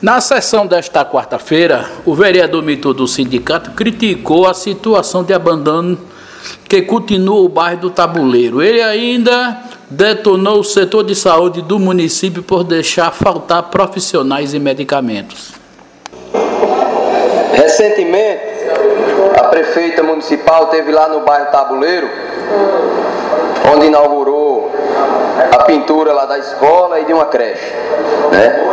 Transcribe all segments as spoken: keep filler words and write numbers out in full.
Na sessão desta quarta-feira, o vereador Mitor do sindicato criticou a situação de abandono que continua o bairro do Tabuleiro. Ele ainda detonou o setor de saúde do município por deixar faltar profissionais e medicamentos. Recentemente, a prefeita municipal esteve lá no bairro Tabuleiro, onde inaugurou a pintura lá da escola e de uma creche, né?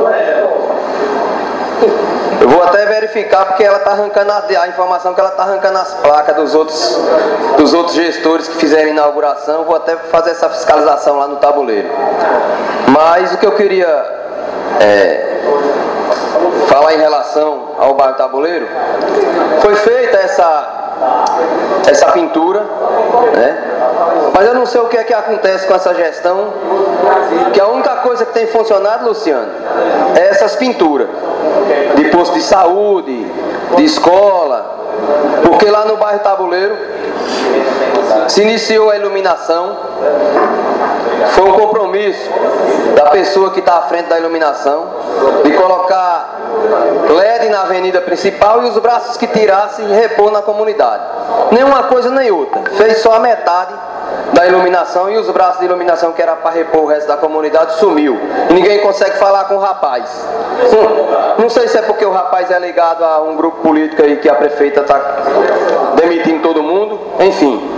Eu vou até verificar, porque ela está arrancando a, a informação que ela está arrancando as placas dos outros, dos outros gestores que fizeram a inauguração. Vou até fazer essa fiscalização lá no Tabuleiro. Mas o que eu queria é, falar em relação ao bairro Tabuleiro, foi feita essa essa pintura, né? Mas eu não sei o que é que acontece com essa gestão, que a única coisa que tem funcionado, Luciano, é essas pinturas de posto de saúde, de escola, porque lá no bairro Tabuleiro se iniciou a iluminação. Foi um compromisso da pessoa que está à frente da iluminação de colocar L E D na avenida principal e os braços que tirassem repor na comunidade. Nenhuma coisa nem outra. Fez só a metade da iluminação e os braços de iluminação que era para repor o resto da comunidade sumiu. E ninguém consegue falar com o rapaz. Não, não sei se é porque o rapaz é ligado a um grupo político aí que a prefeita está demitindo todo mundo. Enfim.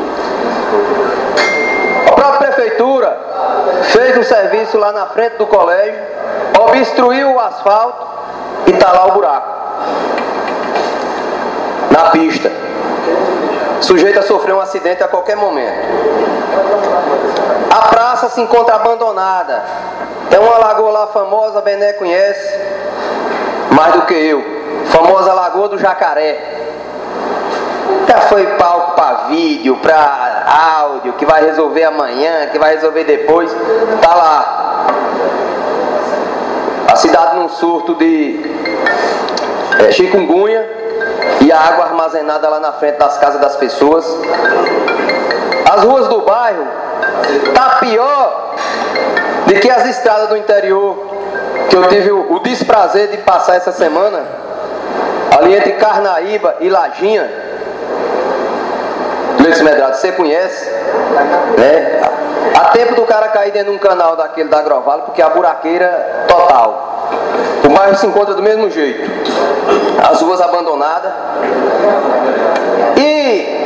A própria prefeitura fez um serviço lá na frente do colégio, obstruiu o asfalto e está lá o buraco na pista. Sujeito a sofrer um acidente a qualquer momento. A praça se encontra abandonada. Tem uma lagoa lá famosa, a Bené conhece mais do que eu. Famosa Lagoa do Jacaré. Já foi palco para vídeo, para áudio, que vai resolver amanhã, que vai resolver depois. Tá lá. A cidade num surto de é, chikungunya e a água armazenada lá na frente das casas das pessoas. As ruas do bairro tá pior do que as estradas do interior, que eu tive o, o desprazer de passar essa semana, ali entre Carnaíba e Lajinha. Luiz Medrado, você conhece, né? Há tempo do cara cair dentro de um canal daquele da Agrovale, porque a buraqueira total. O bairro se encontra do mesmo jeito. As ruas abandonadas. E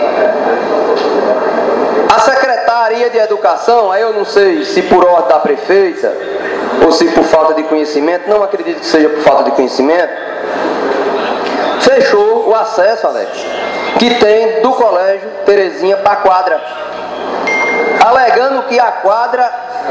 a Secretaria de Educação, aí eu não sei se por ordem da prefeita ou se por falta de conhecimento, não acredito que seja por falta de conhecimento, fechou o acesso, Alex, que tem do colégio Terezinha para a quadra, alegando que a quadra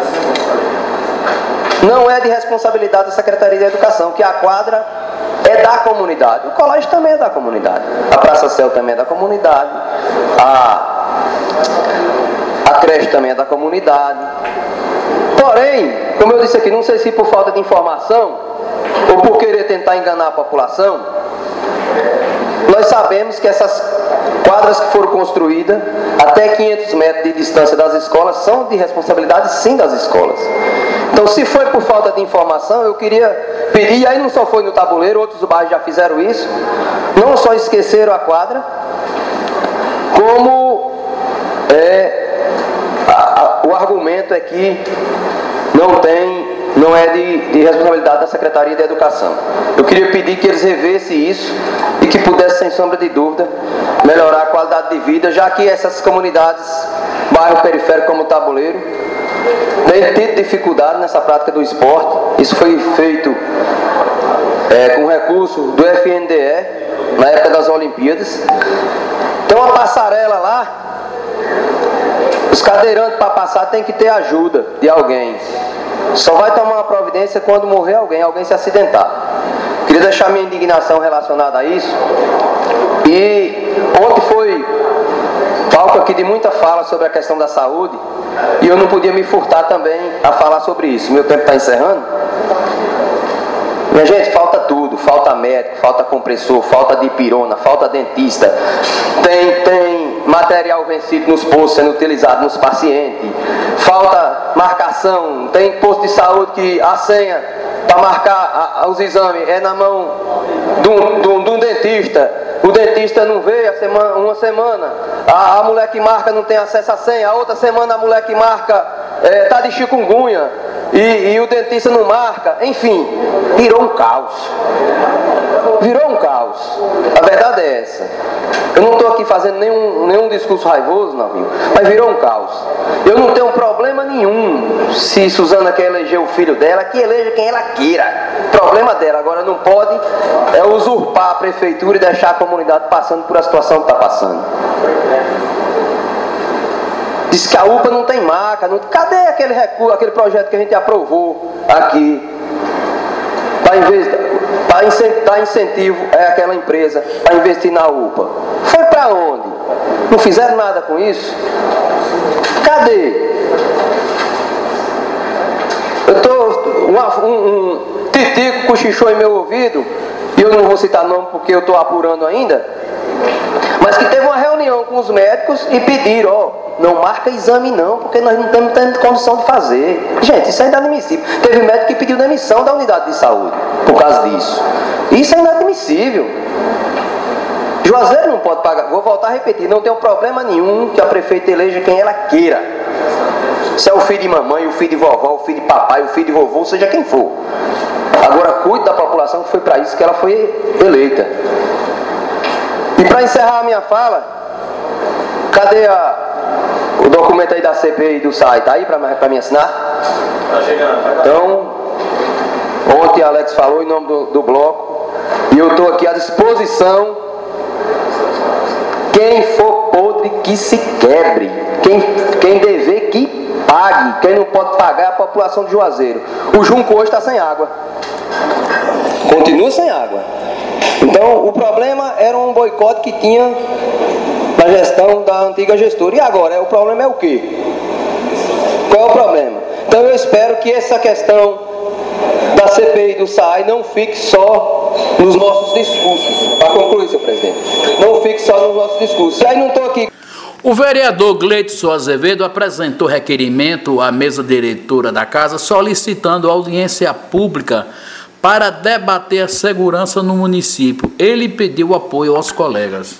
não é de responsabilidade da Secretaria de Educação, que a quadra é da comunidade. O colégio também é da comunidade, a Praça Céu também é da comunidade, a, a creche também é da comunidade. Porém, como eu disse aqui, não sei se por falta de informação ou por querer tentar enganar a população, nós sabemos que essas quadras que foram construídas até quinhentos metros de distância das escolas são de responsabilidade sim das escolas. Então, se foi por falta de informação, eu queria pedir, e aí não só foi no Tabuleiro, outros bairros já fizeram isso, não só esqueceram a quadra, como é, a, a, o argumento é que não tem, não é de, de responsabilidade da Secretaria de Educação. Eu queria pedir que eles revessem isso e que pudesse, sem sombra de dúvida, melhorar a qualidade de vida, já que essas comunidades, bairro periférico como o Tabuleiro, têm tido dificuldade nessa prática do esporte. Isso foi feito é, com recurso do F N D E, na época das Olimpíadas. Tem uma passarela lá, os cadeirantes para passar tem que ter ajuda de alguém. Só vai tomar uma providência quando morrer alguém, alguém se acidentar. Queria deixar minha indignação relacionada a isso. E ontem foi palco aqui de muita fala sobre a questão da saúde, e eu não podia me furtar também a falar sobre isso. Meu tempo está encerrando. Minha gente, falta tudo, falta médico, falta compressor, falta de pirona, falta dentista, tem, tem material vencido nos postos sendo utilizado nos pacientes, falta marcação, tem posto de saúde que a senha para marcar a, a, os exames é na mão de um, de um, de um dentista, o dentista não veio a semana, uma semana, a, a mulher que marca não tem acesso à senha, a outra semana a mulher que marca está é, de chikungunya e, e o dentista não marca, enfim, virou um caos. Virou um caos. A verdade é essa. Eu não estou aqui fazendo nenhum, nenhum discurso raivoso, não, mas virou um caos. Eu não tenho problema nenhum se Suzana quer eleger o filho dela, que eleja quem ela queira. Problema dela. Agora não pode é usurpar a prefeitura e deixar a comunidade passando por a situação que está passando. Diz que a U P A não tem marca. Não... Cadê aquele recurso, aquele projeto que a gente aprovou aqui? Para dar incentivo é aquela empresa para investir na U P A. Foi para onde? Não fizeram nada com isso? Cadê? Eu estou... Um, um, um titico cochichou em meu ouvido, e eu não vou citar nome porque eu estou apurando ainda, mas que teve uma reunião com os médicos e pediram, ó, não marca exame não, porque nós não temos, temos condição de fazer. Gente, isso é inadmissível. Teve médico que pediu demissão da unidade de saúde por causa disso. Isso é inadmissível. Juazeiro não pode pagar. Vou voltar a repetir, não tem problema nenhum que a prefeita eleja quem ela queira. Se é o filho de mamãe, o filho de vovó, o filho de papai, o filho de vovô, seja quem for. Agora cuide da população, que foi para isso que ela foi eleita. E para encerrar a minha fala, cadê a, o documento aí da C P I do S A I? Está aí para me assinar? Está chegando. Então, ontem a Alex falou em nome do, do bloco, e eu estou aqui à disposição. Quem for podre que se quebre, quem, quem dever que pague, quem não pode pagar é a população de Juazeiro. O Junco hoje está sem água, continua sem água. Então o problema era um boicote que tinha na gestão da antiga gestora. E agora, o problema é o quê? Qual é o problema? Então eu espero que essa questão da C P I do S A I não fique só nos nossos discursos. Para concluir, senhor presidente, não fique só nos nossos discursos. E aí não estou aqui. O vereador Gleidson Azevedo apresentou requerimento à mesa diretora da casa solicitando audiência pública para debater a segurança no município. Ele pediu apoio aos colegas.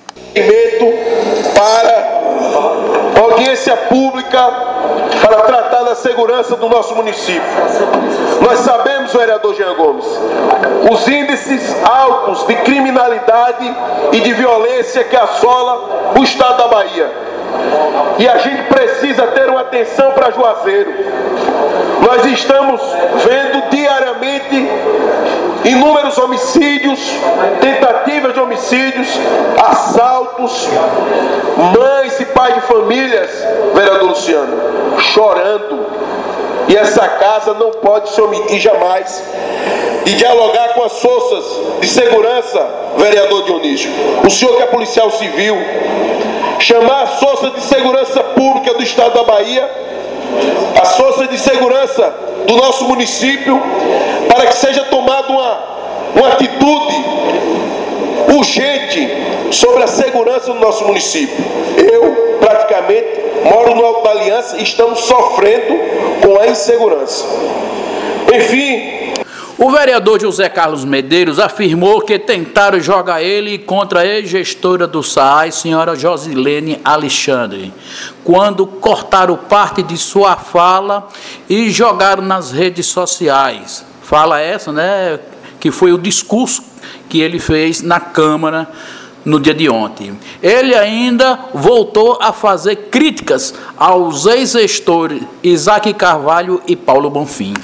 Para audiência pública para tratar da segurança do nosso município. Nós sabemos, vereador Jean Gomes, os índices altos de criminalidade e de violência que assola o estado da Bahia. E a gente precisa ter uma atenção para Juazeiro. Nós estamos vendo diariamente inúmeros homicídios, tentativas de homicídios, assaltos, mães e pais de famílias, vereador Luciano, chorando. E essa casa não pode se omitir jamais de dialogar com as forças de segurança, vereador Dionísio. O senhor que é policial civil, chamar as forças de segurança pública do estado da Bahia, as forças de segurança do nosso município, para que seja tomada uma, uma atitude urgente sobre a segurança do nosso município. Eu, praticamente, moro no Alto da Aliança e estamos sofrendo com a insegurança. Enfim... O vereador José Carlos Medeiros afirmou que tentaram jogar ele contra a ex-gestora do S A I, senhora Josilene Alexandre, quando cortaram parte de sua fala e jogaram nas redes sociais. Fala essa, né, que foi o discurso que ele fez na Câmara no dia de ontem. Ele ainda voltou a fazer críticas aos ex-gestores Isaac Carvalho e Paulo Bonfim.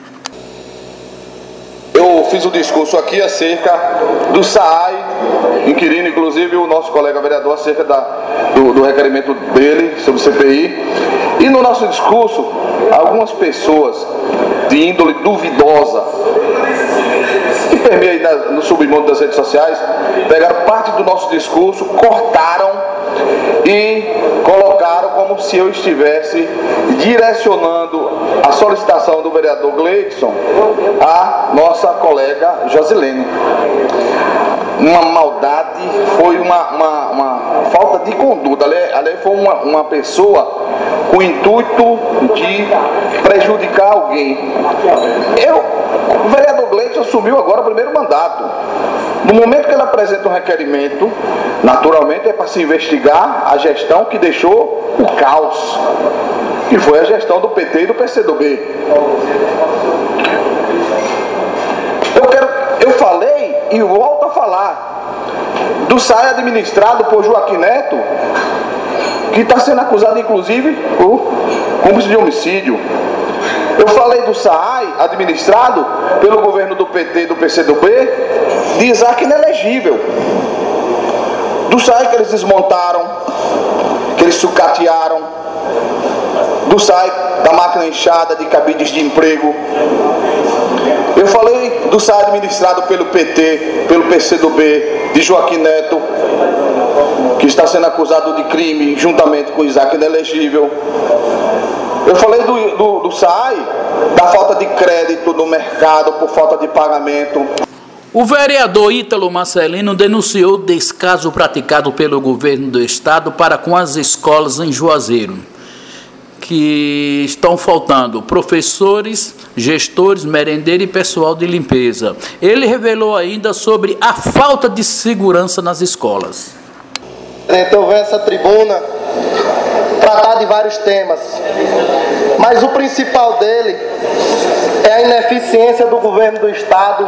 Eu fiz um discurso aqui acerca do S A I, inquirindo inclusive o nosso colega vereador acerca da, do, do requerimento dele sobre o C P I. E no nosso discurso, algumas pessoas de índole duvidosa, que permeia no submundo das redes sociais, pegaram parte do nosso discurso, cortaram e colocaram como se eu estivesse direcionando a solicitação do vereador Gleidson à nossa colega Josilene. uma maldade, foi uma, uma, uma falta de conduta. Ali, ali foi uma, uma pessoa com o intuito de prejudicar alguém. Eu, o vereador Gleidson assumiu agora o primeiro mandato. No momento que ele apresenta um requerimento, naturalmente é para se investigar a gestão que deixou o caos, que foi a gestão do P T e do P C do B. Eu, quero, eu falei e volto a falar do S A I administrado por Joaquim Neto, que está sendo acusado inclusive por cúmplice de homicídio. Eu falei do S A I administrado pelo governo do P T e do P C do B, de Isaac inelegível. Do S A I que eles desmontaram, que eles sucatearam, do S A I da máquina inchada de cabides de emprego. Eu falei do S A I administrado pelo P T, pelo P C do B, de Joaquim Neto, que está sendo acusado de crime juntamente com Isaac inelegível. Eu falei do, do, do S A I, da falta de crédito no mercado por falta de pagamento. O vereador Ítalo Marcelino denunciou o descaso praticado pelo governo do estado para com as escolas em Juazeiro, que estão faltando professores, gestores, merendeiros e pessoal de limpeza. Ele revelou ainda sobre a falta de segurança nas escolas. Então vem essa tribuna tratar de vários temas, mas o principal dele é a ineficiência do governo do estado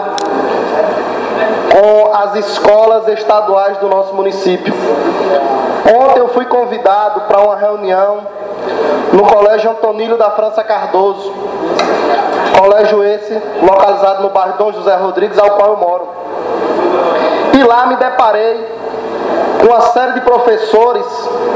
com as escolas estaduais do nosso município. Ontem eu fui convidado para uma reunião no Colégio Antonílio da França Cardoso, colégio esse localizado no bairro Dom José Rodrigues, ao qual eu moro. E lá me deparei com uma série de professores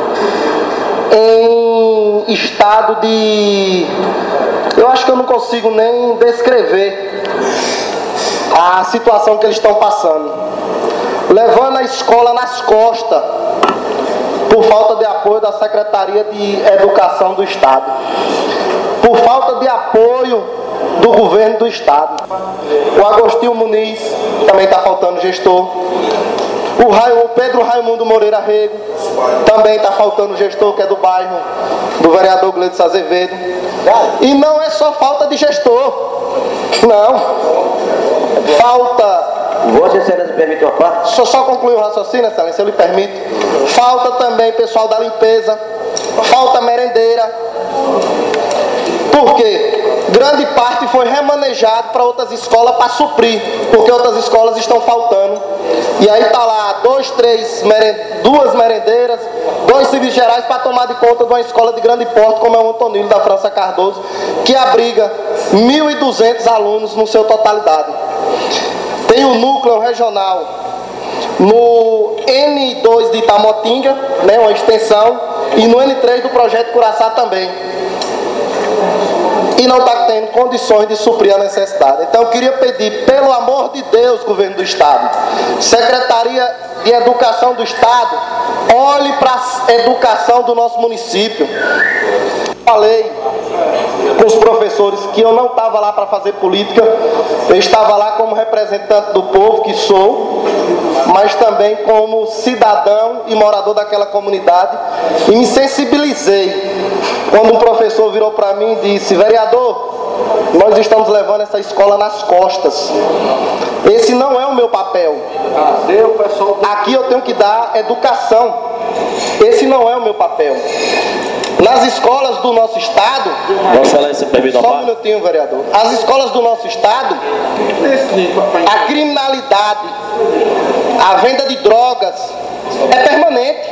em estado de... eu acho que eu não consigo nem descrever a situação que eles estão passando, levando a escola nas costas por falta de apoio da Secretaria de Educação do Estado, por falta de apoio do governo do Estado. O Agostinho Muniz também está faltando gestor. O, Raio, o Pedro Raimundo Moreira Rego também está faltando gestor, que é do bairro do vereador Gleidson Azevedo. E não é só falta de gestor, não. Falta... Vossa Excelência, permite uma parte? Deixa eu só concluir o raciocínio, Excelência, eu lhe permito. Falta também pessoal da limpeza, falta merendeira. Por quê? Grande parte foi remanejado para outras escolas para suprir, porque outras escolas estão faltando. E aí está lá dois, três, meren... duas merendeiras, dois serviços gerais para tomar de conta de uma escola de grande porte, como é o Antonílio da França Cardoso, que abriga mil e duzentos alunos no seu totalidade. Tem o núcleo regional no N dois de Itamotinga, né, uma extensão, e no N três do projeto Curaçá também. E não está tendo condições de suprir a necessidade. Então eu queria pedir, pelo amor de Deus, governo do Estado, Secretaria de Educação do Estado, olhe para a educação do nosso município. Falei com os professores que eu não estava lá para fazer política, eu estava lá como representante do povo, que sou, mas também como cidadão e morador daquela comunidade, e me sensibilizei quando um professor virou para mim e disse: vereador, nós estamos levando essa escola nas costas, esse não é o meu papel, aqui eu tenho que dar educação, esse não é o meu papel. Nas escolas do nosso estado, Vossa Excelência, permite uma só um parte? minutinho, vereador. As escolas do nosso estado, a criminalidade, a venda de drogas é permanente.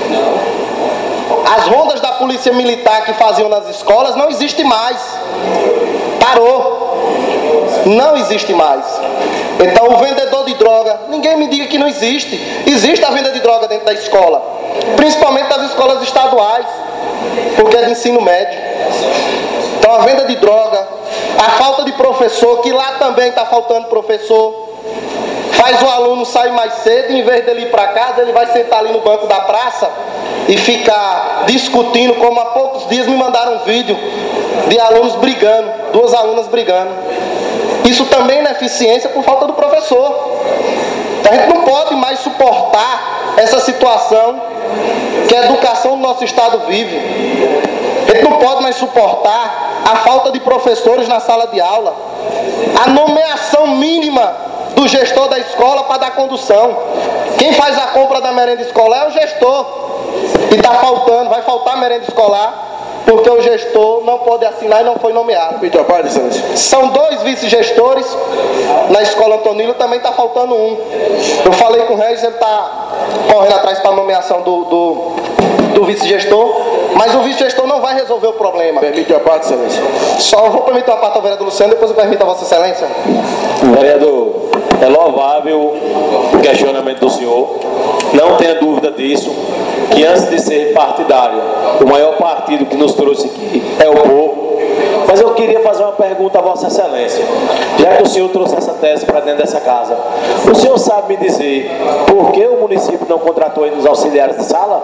As rondas da polícia militar que faziam nas escolas não existe mais. Parou. Não existe mais. Então o vendedor de droga, ninguém me diga que não existe. Existe a venda de droga dentro da escola, principalmente das escolas estaduais, porque é de ensino médio. Então a venda de droga, a falta de professor, que lá também está faltando professor, faz o aluno sair mais cedo, e em vez dele ir para casa, ele vai sentar ali no banco da praça e ficar discutindo, como há poucos dias me mandaram um vídeo de alunos brigando, duas alunas brigando. Isso também é ineficiência por falta do professor. A gente não pode mais suportar essa situação que a educação do nosso estado vive. A gente não pode mais suportar a falta de professores na sala de aula, a nomeação mínima do gestor da escola para dar condução. Quem faz a compra da merenda escolar é o gestor. E está faltando, vai faltar merenda escolar, porque o gestor não pode assinar e não foi nomeado. Muito aparte, excelência. São dois vice-gestores, na escola Antonino também está faltando um. Eu falei com o Regis, ele está correndo atrás para a nomeação do, do, do vice-gestor, mas o vice-gestor não vai resolver o problema. Permite a parte, excelência. Só vou permitir a parte ao vereador Luciano, depois eu permito a vossa excelência. Vereador, é louvável o questionamento do senhor, não tenha dúvida disso, que antes de ser partidário, o maior partido que nos trouxe aqui é o povo. Mas eu queria fazer uma pergunta a vossa excelência, já que o senhor trouxe essa tese para dentro dessa casa. O senhor sabe me dizer por que o município não contratou aí nos auxiliares de sala?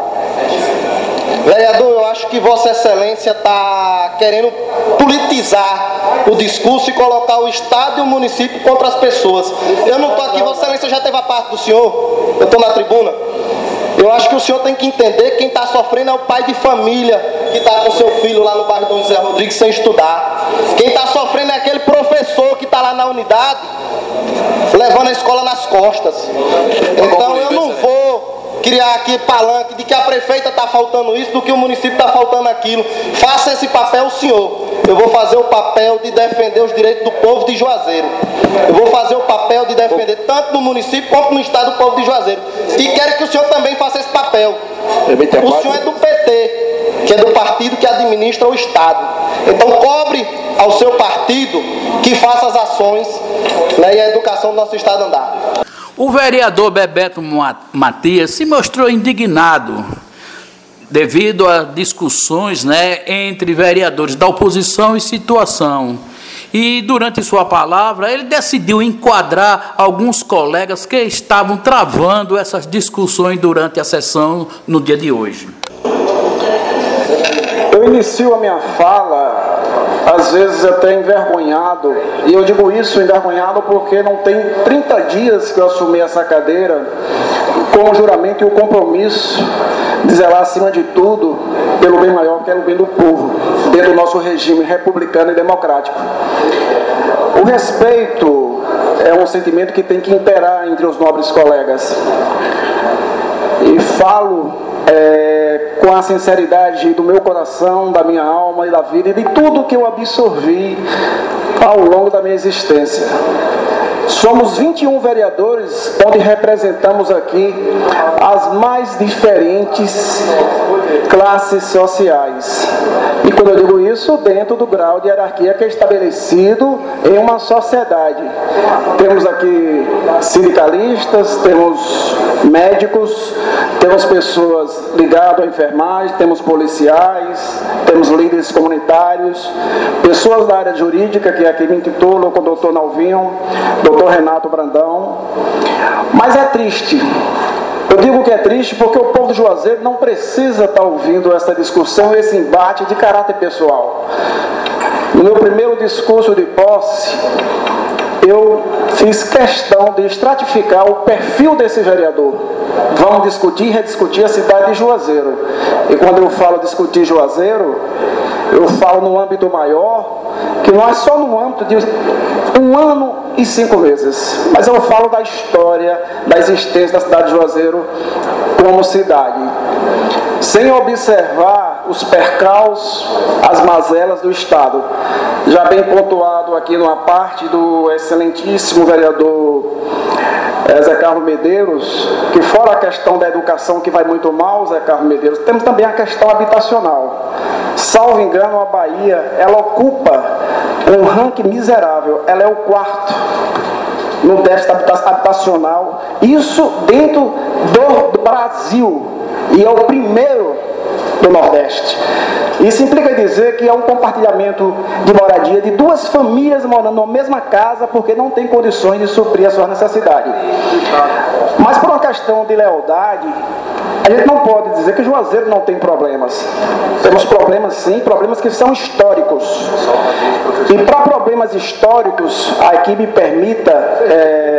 Vereador, eu acho que vossa excelência está querendo politizar o discurso e colocar o estado e o município contra as pessoas. Eu não estou aqui, vossa excelência já teve a parte do senhor, eu estou na tribuna. Eu acho que o senhor tem que entender que quem está sofrendo é o pai de família que está com seu filho lá no bairro Dom José Rodrigues sem estudar. Quem está sofrendo é aquele professor que está lá na unidade levando a escola nas costas. Então eu não vou criar aqui palanque de que a prefeita está faltando isso, do que o município está faltando aquilo. Faça esse papel o senhor. Eu vou fazer o papel de defender os direitos do povo de Juazeiro. Eu vou fazer o papel de defender tanto no município quanto no estado do povo de Juazeiro. E quero que o senhor também faça esse papel. O senhor é do P T, que é do partido que administra o estado. Então cobre ao seu partido que faça as ações, né, e a educação do nosso estado andar. O vereador Bebeto Matias se mostrou indignado devido a discussões, né, entre vereadores da oposição e situação. E durante sua palavra, ele decidiu enquadrar alguns colegas que estavam travando essas discussões durante a sessão no dia de hoje. Eu inicio a minha fala, às vezes até envergonhado, e eu digo isso envergonhado porque não tem trinta dias que eu assumi essa cadeira, com o juramento e o compromisso de zelar acima de tudo pelo bem maior, que é o bem do povo, dentro do nosso regime republicano e democrático. O respeito é um sentimento que tem que imperar entre os nobres colegas. E falo é, com a sinceridade do meu coração, da minha alma e da vida, e de tudo que eu absorvi ao longo da minha existência. Somos vinte e um vereadores, onde representamos aqui as mais diferentes classes sociais. E quando eu digo isso, dentro do grau de hierarquia que é estabelecido em uma sociedade. Temos aqui sindicalistas, temos médicos, temos pessoas ligadas à enfermagem, temos policiais, temos líderes comunitários, pessoas da área jurídica, que aqui me intitulam com o doutor Nalvinho, doutor Renato Brandão. Mas é triste. Eu digo que é triste porque o povo de Juazeiro não precisa estar ouvindo essa discussão, esse embate de caráter pessoal. No meu primeiro discurso de posse, eu fiz questão de estratificar o perfil desse vereador. Vamos discutir e rediscutir a cidade de Juazeiro. E quando eu falo discutir Juazeiro, eu falo no âmbito maior, que não é só no âmbito de um ano e cinco meses, mas eu falo da história, da existência da cidade de Juazeiro como cidade, sem observar os percalços, as mazelas do Estado. Já bem pontuado aqui numa parte do excelentíssimo vereador Zé Carlos Medeiros, que fora a questão da educação que vai muito mal, Zé Carlos Medeiros, temos também a questão habitacional. Salvo engano, a Bahia, ela ocupa um ranking miserável, ela é o quarto no déficit habitacional, isso dentro do, do Brasil, e é o primeiro do Nordeste. Isso implica dizer que é um compartilhamento de moradia de duas famílias morando na mesma casa porque não tem condições de suprir as suas necessidades. Mas por uma questão de lealdade, a gente não pode dizer que Juazeiro não tem problemas. Temos problemas sim, problemas que são históricos. E para problemas históricos, aqui me permita é,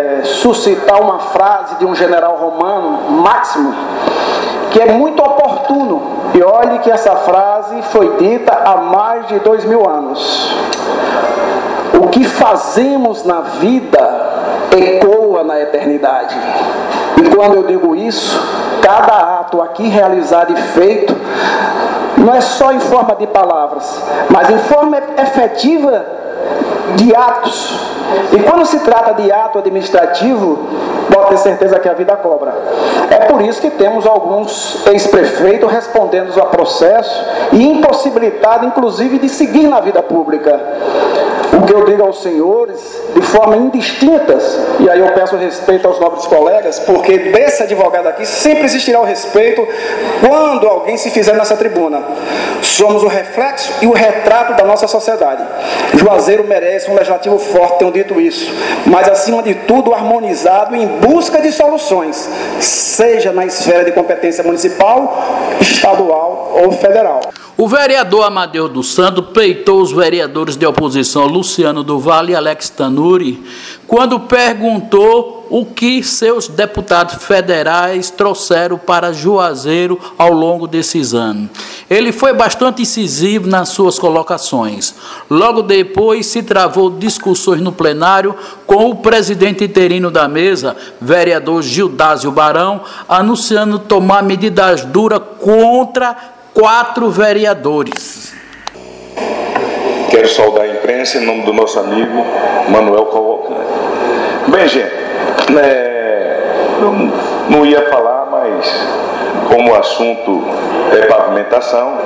suscitar uma frase de um general romano, Máximo, que é muito oportuno. E olhe que essa frase foi dita há mais de dois mil anos. O que fazemos na vida ecoa na eternidade. E quando eu digo isso, cada ato aqui realizado e feito não é só em forma de palavras, mas em forma efetiva de atos. E quando se trata de ato administrativo, pode ter certeza que a vida cobra. É por isso que temos alguns ex-prefeitos respondendo a processo e impossibilitados, inclusive, de seguir na vida pública. O que eu digo aos senhores, de forma indistinta, e aí eu peço respeito aos nobres colegas, porque desse advogado aqui sempre existirá o respeito quando alguém se fizer nessa tribuna. Somos o reflexo e o retrato da nossa sociedade. Juazeiro merece um legislativo forte, tenho dito isso, mas acima de tudo harmonizado em busca de soluções, seja na esfera de competência municipal, estadual ou federal. O vereador Amadeu dos Santos peitou os vereadores de oposição Luciano do Vale e Alex Tanuri quando perguntou o que seus deputados federais trouxeram para Juazeiro ao longo desses anos. Ele foi bastante incisivo nas suas colocações. Logo depois se travou discussões no plenário com o presidente interino da mesa, vereador Gildásio Barão, anunciando tomar medidas duras contra quatro vereadores. Quero saudar a imprensa em nome do nosso amigo Manuel Cavalcante. Bem, gente, é, eu não ia falar, mas como o assunto é pavimentação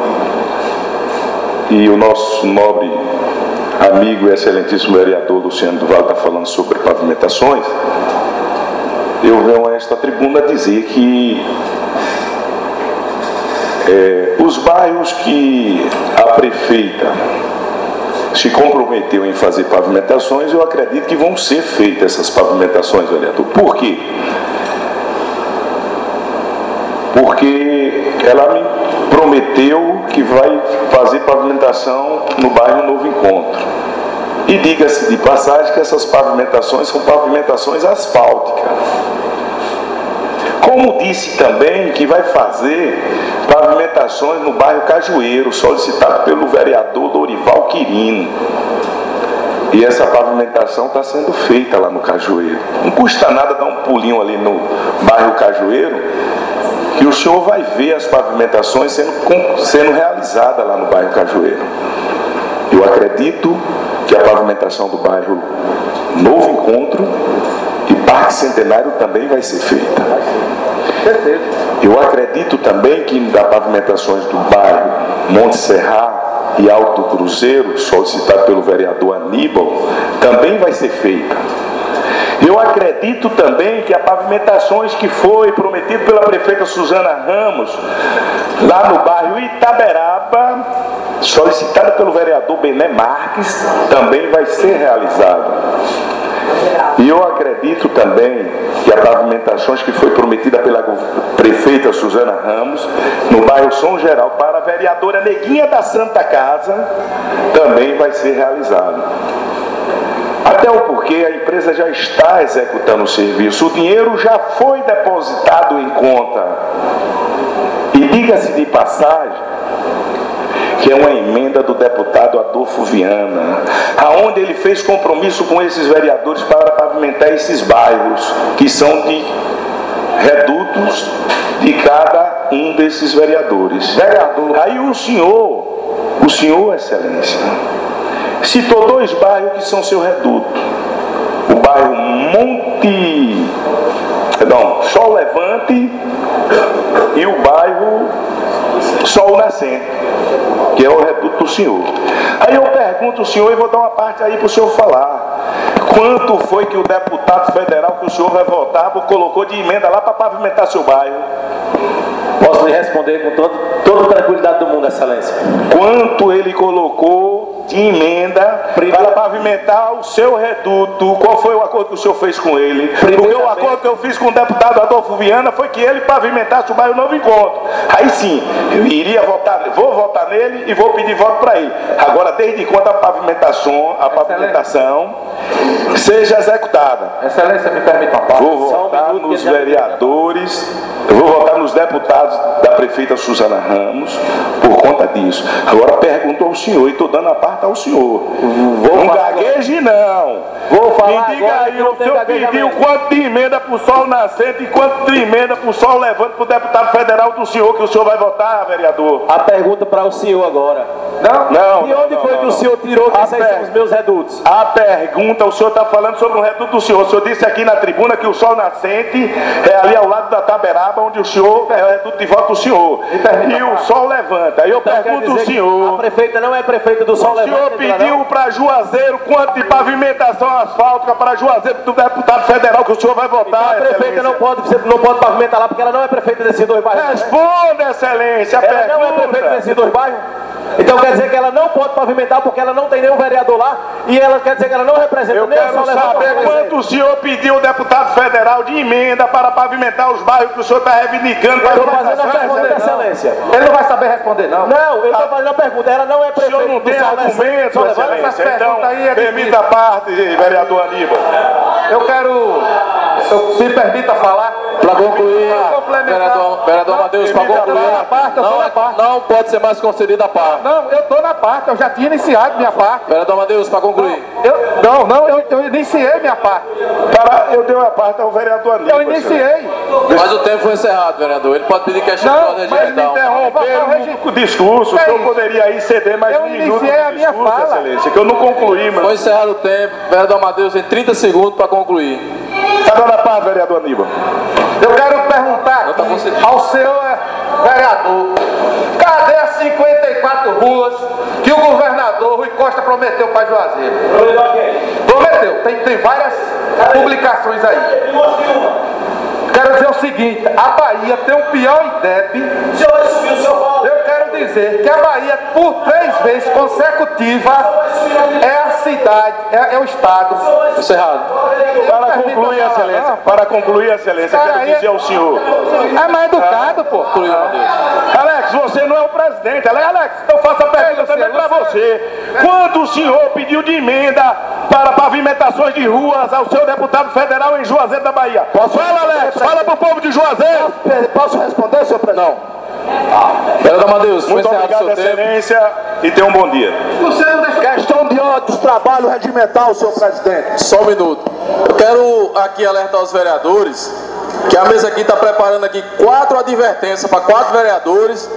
e o nosso nobre amigo e excelentíssimo vereador Luciano do Vale está falando sobre pavimentações, eu venho a esta tribuna dizer que É, os bairros que a prefeita se comprometeu em fazer pavimentações, eu acredito que vão ser feitas essas pavimentações, vereador. Por quê? Porque ela me prometeu que vai fazer pavimentação no bairro Novo Encontro. E diga-se de passagem que essas pavimentações são pavimentações asfálticas. Como disse também que vai fazer pavimentações no bairro Cajueiro, solicitado pelo vereador Dorival Quirino. E essa pavimentação está sendo feita lá no Cajueiro. Não custa nada dar um pulinho ali no bairro Cajueiro, que o senhor vai ver as pavimentações sendo, sendo realizadas lá no bairro Cajueiro. Eu acredito que a pavimentação do bairro Novo Encontro e Parque Centenário também vai ser feita. Eu acredito também que das pavimentações do bairro Monte Serra e Alto Cruzeiro, solicitado pelo vereador Aníbal, também vai ser feita. Eu acredito também que as pavimentações que foi prometido pela prefeita Suzana Ramos, lá no bairro Itaberaba, solicitada pelo vereador Bené Marques, também vai ser realizada. E eu acredito também que as pavimentações que foi prometida pela prefeita Suzana Ramos, no bairro São Geral, para a vereadora Neguinha da Santa Casa, também vai ser realizada. Até o porquê a empresa já está executando o serviço, o dinheiro já foi depositado em conta. E diga-se de passagem, que é uma emenda do deputado Adolfo Viana, aonde ele fez compromisso com esses vereadores para pavimentar esses bairros, que são de redutos de cada um desses vereadores. Vereador, aí o senhor, o senhor, excelência, citou dois bairros que são seu reduto. O bairro Monte... Não, Sol Levante e o bairro Sol Nascente, que é o reduto do senhor. Aí eu pergunto ao senhor, e vou dar uma parte aí para o senhor falar. Quanto foi que o deputado federal que o senhor vai votar colocou de emenda lá para pavimentar seu bairro? Posso lhe responder com todo, toda a tranquilidade do mundo, excelência. Quanto ele colocou de emenda para pavimentar o seu reduto. Qual foi o acordo que o senhor fez com ele? Porque o acordo que eu fiz com o deputado Adolfo Viana foi que ele pavimentasse o bairro Novo Encontro. Aí sim, eu iria votar, vou votar nele e vou pedir voto para ele. Agora, desde quando a pavimentação, a pavimentação seja executada. Excelência, me permita uma parte. Vou votar um nos vereadores, eu vou votar nos deputados da prefeita Suzana Ramos por conta disso. Agora pergunto ao senhor, e estou dando a parte ao senhor. Vou não gagueje não. Vou falar Me diga agora aí, o senhor pediu quanto de emenda para o sol nascente e quanto de emenda para o sol levante para o deputado federal do senhor que o senhor vai votar, vereador? A pergunta para o senhor agora. Não? Não. De onde não, foi não, que não. o senhor tirou que A esses per... são os meus redutos? A pergunta, o senhor está falando sobre um reduto do senhor. O senhor disse aqui na tribuna que o sol nascente é ali ao lado da Taberaba, onde o senhor é o reduto de voto do senhor. E, e o sol levanta. Aí eu Então, pergunto ao senhor. A prefeita não é prefeita do Sol O senhor Levante. pediu para Juazeiro quanto de pavimentação asfáltica para Juazeiro do deputado federal que o senhor vai votar? Então, a prefeita não pode, não pode pavimentar lá porque ela não é prefeita desses dois bairros. Responda, excelência, a ela pergunta. não é prefeita desses dois bairros? Então quer dizer que ela não pode pavimentar porque ela não tem nenhum vereador lá e ela quer dizer que ela não representa Eu nem o quero Sol Levante. saber quanto o senhor pediu ao deputado federal de emenda para pavimentar os bairros que o senhor está reivindicando. Eu estou fazendo a pergunta, excelência. Ele não vai saber responder, não. Não, eu estou fazendo a pergunta. Ela não é O prefeita senhor não do tem Sol Levante. argumento, Sol Levante. excelência. Essas Então, perguntas aí é permita a parte, vereador Aníbal. Eu quero, eu, me permita falar. Para concluir, complementar. vereador, vereador Amadeus, para Permita concluir, a parte, eu tô não, na parte. não pode ser mais concedida a parte. Não, eu estou na parte, eu já tinha iniciado minha parte. Vereador Amadeus, para concluir. Eu, não, não, eu, eu iniciei minha parte. Para, eu dei a parte ao vereador Aníbal. Eu iniciei. Mas o tempo foi encerrado, vereador. Ele pode pedir questão Não, de ordem Mas me digital. interromperam o discurso. O É senhor isso. poderia aí ceder mais Eu um minuto iniciei no a minha discurso, fala. excelência, que eu não concluí, mano. Foi encerrado o tempo. Vereador Amadeus tem trinta segundos para concluir. Está dando a parte, vereador Aníbal. Eu quero perguntar Não tá aqui concedido. ao senhor vereador, cadê as cinquenta e quatro ruas que o governador Rui Costa prometeu para Juazeiro? Prometeu, tem, tem várias publicações aí. Quero dizer o seguinte, a Bahia tem um pior I D E P. Eu quero dizer que a Bahia, por três vezes consecutivas, é a cidade, é, é o estado. Encerrado. Para concluir, excelência, para concluir, excelência, quero dizer ao senhor. É mais educado, pô. Concluiu, Amadeus. Alex, você não é o presidente. Alex, então faça a pergunta também para você. Quanto o senhor pediu de emenda para pavimentações de ruas ao seu deputado federal em Juazeiro da Bahia? Fala, Alex, fala para o povo de Juazeiro. Posso responder, senhor presidente? Não. Vereador Amadeus, foi Muito encerrado o obrigado, seu tempo. excelência, e tenha um bom dia. Questão de ordem, trabalho regimental, senhor presidente. Só um minuto. Eu quero aqui alertar os vereadores que a mesa aqui está preparando aqui quatro advertências para quatro vereadores.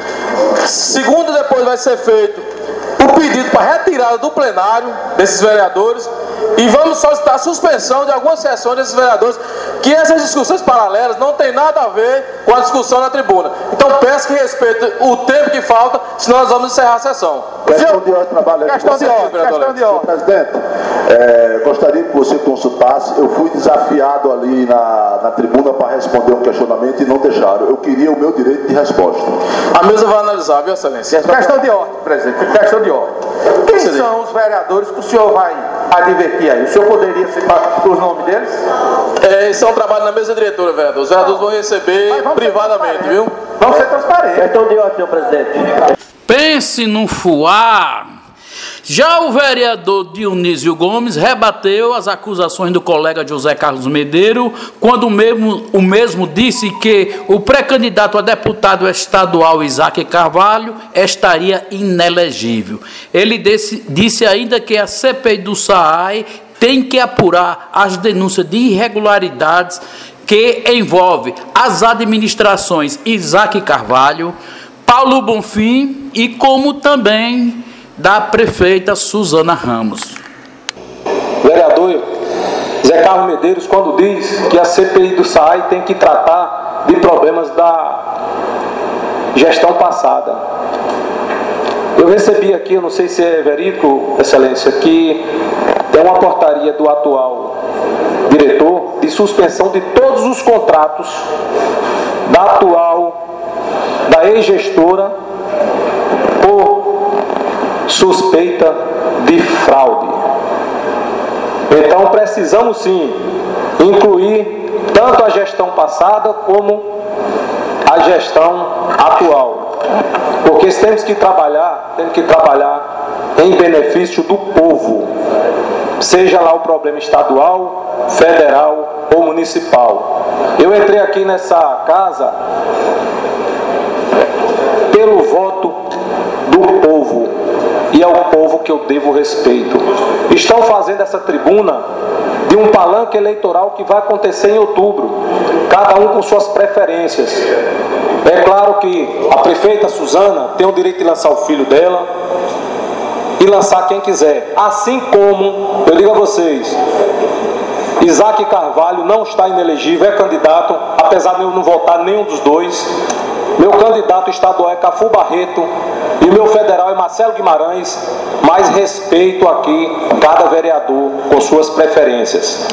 Segundo, depois vai ser feito o pedido para retirada do plenário desses vereadores e vamos solicitar a suspensão de algumas sessões desses vereadores, que essas discussões paralelas não tem nada a ver com a discussão na tribuna. Então peço que respeite o tempo que falta, senão nós vamos encerrar a sessão. Questão de ordem, trabalho Questão de ordem, questão de Senhor ordem. presidente, é, gostaria que você consultasse. Eu fui desafiado ali na, na tribuna para responder um questionamento e não deixaram. Eu queria o meu direito de resposta. A mesa vai analisar, viu, excelência? Questão de ordem, presidente, questão de ordem. Quem Sim. são os vereadores que o senhor vai advertir aí? O senhor poderia citar os nomes deles? É, isso é um trabalho na mesa diretora, vereador. Os vereadores vão receber Mas vamos ser privadamente, transparentes. viu? Vamos ser transparentes. Questão de ordem, senhor presidente. Pense no fuá. Já o vereador Dionísio Gomes rebateu as acusações do colega José Carlos Medeiro, quando o mesmo, o mesmo disse que o pré-candidato a deputado estadual Isaac Carvalho estaria inelegível. Ele disse, disse ainda que a C P I do S A I tem que apurar as denúncias de irregularidades que envolve as administrações Isaac Carvalho, Paulo Bonfim e como também da prefeita Suzana Ramos. Vereador Zé Carlos Medeiros, quando diz que a C P I do S A I tem que tratar de problemas da gestão passada. Eu recebi aqui, eu não sei se é verídico, excelência, que tem uma portaria do atual diretor de suspensão de todos os contratos da atual, da ex-gestora, por suspeita de fraude. Então precisamos sim incluir tanto a gestão passada como a gestão atual, porque temos que trabalhar, temos que trabalhar em benefício do povo, seja lá o problema estadual, federal ou municipal. Eu entrei aqui nessa casa pelo voto do povo, e é o povo que eu devo respeito. Estão fazendo essa tribuna de um palanque eleitoral que vai acontecer em outubro, cada um com suas preferências. É claro que a prefeita Suzana tem o direito de lançar o filho dela e lançar quem quiser, assim como, eu digo a vocês, Isaac Carvalho não está inelegível, é candidato, apesar de eu não votar nenhum dos dois. Meu candidato estadual é Cafu Barreto e o meu federal é Marcelo Guimarães, mas respeito aqui cada vereador com suas preferências.